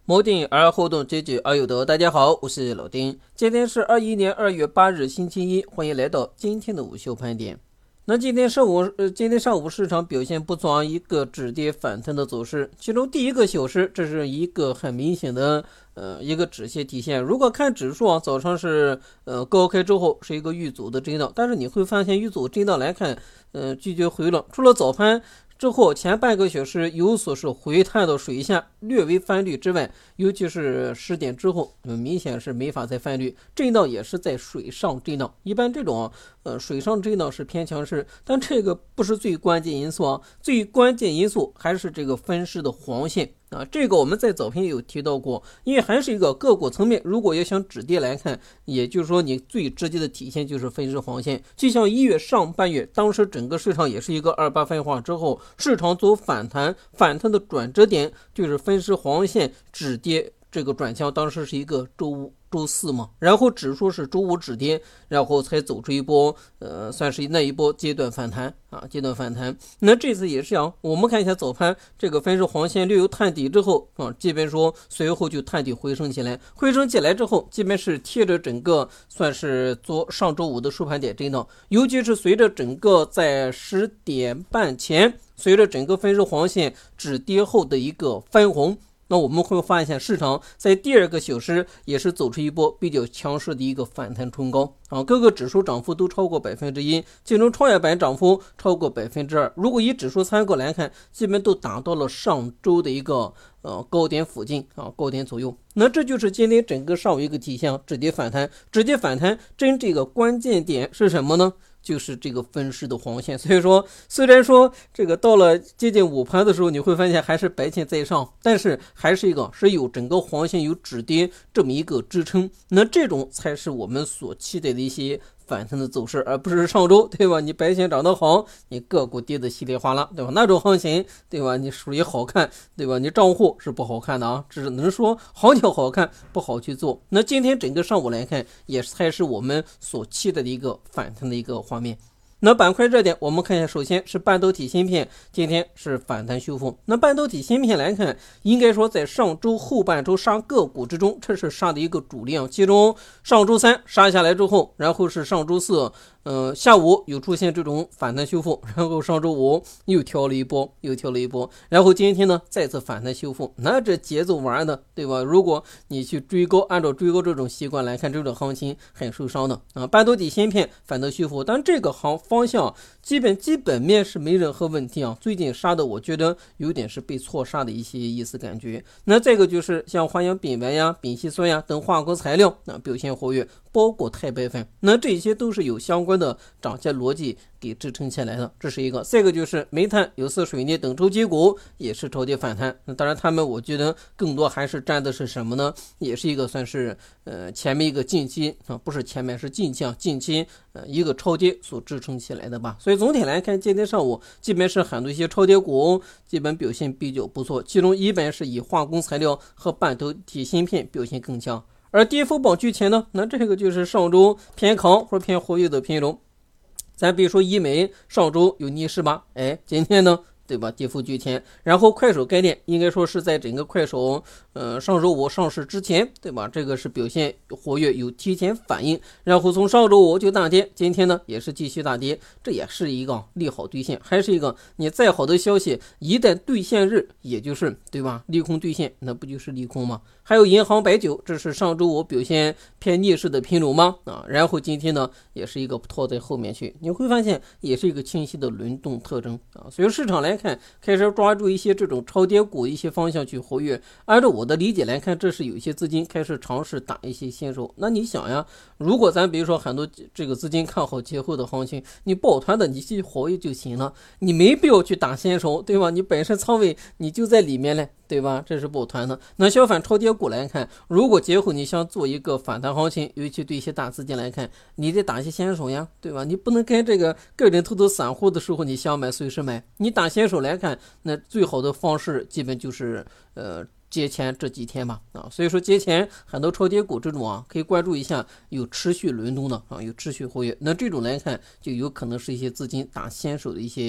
摩定而后动，积极而有德。大家好，我是老丁。今天是21年2月8日，星期一，欢迎来到今天的午休盘点。那今天上午市场表现不错，一个止跌反弹的走势。其中第一个小时，这是一个很明显的一个止泻体现。如果看指数早上是高开之后是一个遇阻的震荡，但是你会发现遇阻震荡来看，拒绝回了。除了早盘之后前半个小时有所是回探到水下略微翻绿之外，尤其是10点之后明显是没法再翻绿，震荡也是在水上震荡。一般这种水上震荡是偏强势，但这个不是最关键因素最关键因素还是这个分时的黄线这个我们在早篇有提到过，因为还是一个个股层面，如果要想止跌来看，也就是说你最直接的体现就是分时黄线。就像1月上半月，当时整个市场也是一个28分化之后，市场走反弹的转折点就是分时黄线止跌这个转向，当时是一个周四嘛，然后指数是周五止跌，然后才走出一波算是那一波阶段反弹。那这次也是我们看一下早盘这个分时黄线略有探底之后基本说随后就探底回升起来之后，基本是贴着整个算是上周五的收盘点震荡，尤其是随着整个在10点半前，随着整个分时黄线止跌后的一个翻红。那我们会发现市场在第二个小时也是走出一波比较强势的一个反弹冲高各个指数涨幅都超过 1%， 其中创业板涨幅超过 2%。 如果以指数参考来看，基本都达到了上周的一个高点附近高点左右。那这就是今天整个上午一个体现，止跌反弹真这个关键点是什么呢？就是这个分时的黄线。所以说虽然说这个到了接近午盘的时候，你会发现还是白线在上，但是还是有整个黄线有止跌这么一个支撑，那这种才是我们所期待的一些反弹的走势，而不是上周对吧？你白线涨得好，你个股跌得稀里哗啦对吧？那种行情对吧？你属于好看对吧？你账户是不好看的只能说行情好看，不好去做。那今天整个上午来看，也才是我们所期待的一个反弹的一个画面。那板块热点我们看一下，首先是半导体芯片，今天是反弹修复。那半导体芯片来看，应该说在上周后半周杀个股之中，这是杀的一个主力其中上周三杀下来之后，然后是上周四下午有出现这种反弹修复，然后上周五又跳了一波，然后今天呢再次反弹修复。那这节奏玩的对吧？如果你去追高，按照追高这种习惯来看，这种行情很受伤的半导体芯片反弹修复，但这个方向基本面是没任何问题最近杀的我觉得有点是被错杀的一些意思感觉。那这个就是像华阳丙烷呀、丙烯酸呀等化工材料表现活跃，包括钛白粉，那这些都是有相关的涨价逻辑给支撑起来的，这是一个。这个就是煤炭、有色水泥等周期股也是超跌反弹。那当然他们我觉得更多还是占的是什么呢？也是一个算是前面一个近期不是前面是近期一个超跌所支撑起来的吧。所以总体来看，今天上午基本是很多一些超跌股基本表现比较不错，其中一般是以化工材料和半导体芯片表现更强。而跌幅榜居前呢，那这个就是上周偏强或者偏活跃的品种。咱比如说医美，上周有逆势吧，今天呢对吧，跌幅居前。然后快手概念应该说是在整个快手上周五上市之前对吧，这个是表现活跃，有提前反应，然后从上周五就大跌，今天呢也是继续大跌，这也是一个利好兑现。还是一个你再好的消息一旦兑现日，也就是对吧利空兑现，那不就是利空吗？还有银行白酒，这是上周五表现偏逆势的品种吗然后今天呢也是一个拖在后面去，你会发现也是一个清晰的轮动特征所以市场来看开始抓住一些这种超跌股一些方向去活跃。按照我的理解来看，这是有一些资金开始尝试打一些新手。那你想呀，如果咱比如说很多这个资金看好节后的行情，你抱团的你去活跃就行了，你没必要去打新手对吧？你本身仓位你就在里面了对吧？这是抱团的。那相反超跌股来看，如果节后你想做一个反弹行情，尤其对一些大资金来看，你得打一些新手呀对吧？你不能跟这个个人投资散户的时候你想买随时买，你打新手来看，那最好的方式基本就是节前这几天吧所以说节前很多超跌股这种可以关注一下有持续轮动的有持续活跃，那这种来看就有可能是一些资金打先手的一些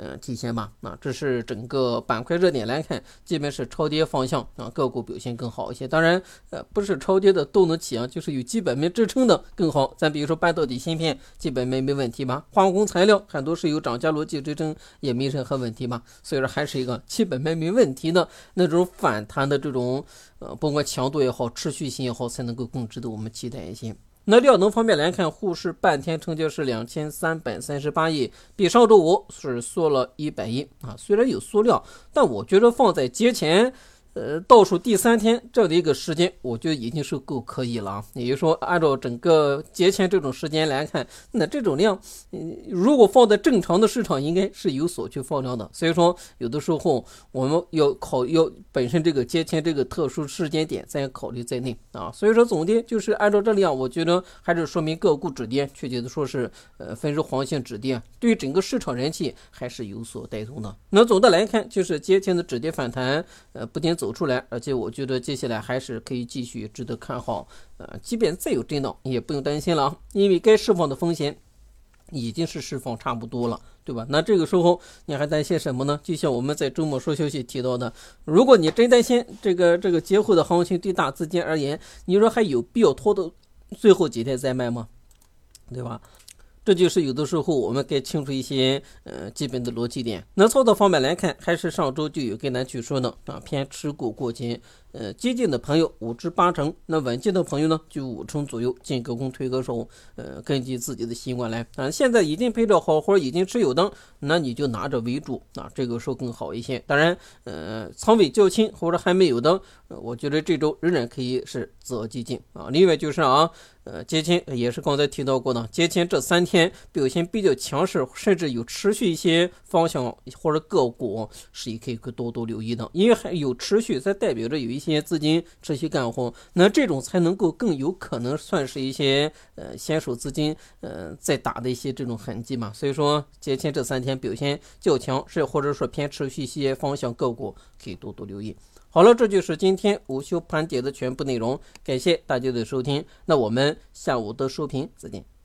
体现吧。这是整个板块热点来看，基本是超跌方向个股表现更好一些。当然不是超跌的都能起就是有基本面支撑的更好。咱比如说半导体芯片基本面没问题吧，化工材料很多是有涨价逻辑支撑，也没任何问题吧。所以说还是一个基本面没问题的那种反弹的这种不管强度也好，持续性也好，才能够更值得我们期待一些。那量能方面来看，沪市半天成交是2338亿，比上周五是缩了100亿虽然有缩量，但我觉得放在节前倒数第3天这样的一个时间，我觉得已经是够可以了。也就是说，按照整个节前这种时间来看，那这种量，如果放在正常的市场，应该是有所去放量的。所以说，有的时候我们要本身这个节前这个特殊时间点再考虑在内所以说，总的就是按照这量，我觉得还是说明个股止跌，确切的说是分时黄金止跌，对于整个市场人气还是有所带动的。那总的来看，就是节前的止跌反弹，不仅走出来，而且我觉得接下来还是可以继续值得看好。即便再有震荡，也不用担心了，因为该释放的风险已经是释放差不多了，对吧？那这个时候你还担心什么呢？就像我们在周末说消息提到的，如果你真担心这个节后的行情对大资金而言，你说还有必要拖到最后几天再卖吗？对吧？这就是有的时候我们该清楚一些基本的逻辑点。那操作方面来看，还是上周就有跟咱去说的偏持股过节。激进的朋友5至8成，那稳健的朋友呢就5成左右，进个攻退个守，根据自己的习惯来。现在已经陪着好货，已经持有的，那你就拿着为主这个时候更好一些。当然仓位较轻或者还没有的，我觉得这周仍然可以是自我激进另外就是节前也是刚才提到过的，节前这3天表现比较强势，甚至有持续一些方向或者个股是也可以多多留意的，因为还有持续才代表着有一些资金持续干活，那这种才能够更有可能算是一些先手资金在打的一些这种痕迹嘛。所以说节前这3天表现较强势或者说偏持续一些方向个股可以多多留意。好了，这就是今天午休盘点的全部内容，感谢大家的收听，那我们下午的收评再见。